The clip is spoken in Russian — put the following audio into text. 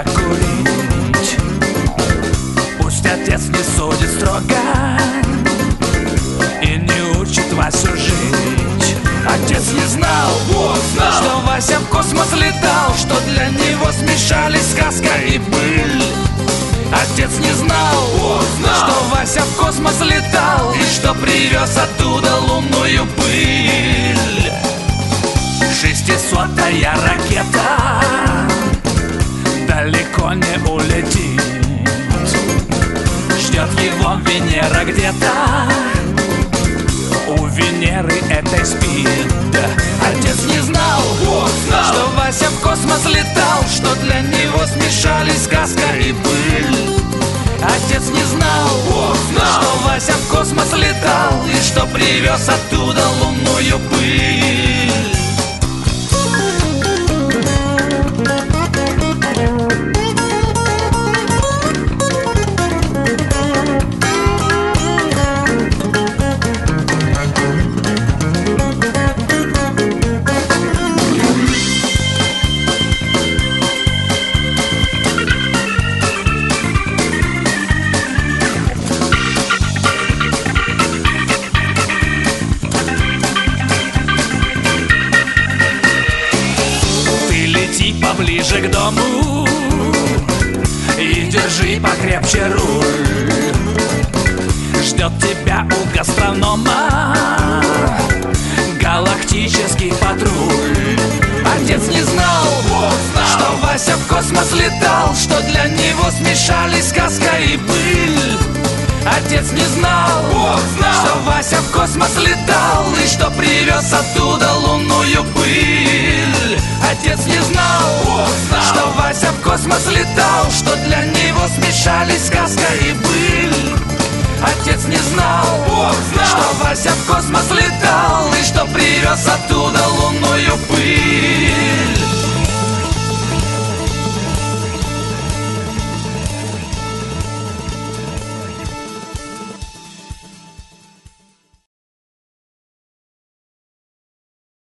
покурить. Пусть отец не судит строго и не учит Васю жить. Отец не знал, что Вася в космос летал, что для него смешались сказка и быль. Отец не знал, что Вася в космос летал и что привез оттуда лунную пыль. 600-я ракета далеко не улетит. Ждет его Венера где-то, у Венеры этой спит. Отец не знал, что Вася в космос летал, что для него смешались сказка и быль. Отец не знал, что Вася в космос летал и что привез оттуда лунную пыль. Поближе к дому и держи покрепче руль. Ждет тебя у гастронома галактический патруль. Отец не знал, что Вася в космос летал, что для него смешались сказка и быль. Отец не знал, что Вася в космос летал и что привез оттуда лунную пыль. Отец не знал, что Вася в космос летал, что для него смешались сказка и быль. Отец не знал, что Вася в космос летал и что привез оттуда лунную пыль.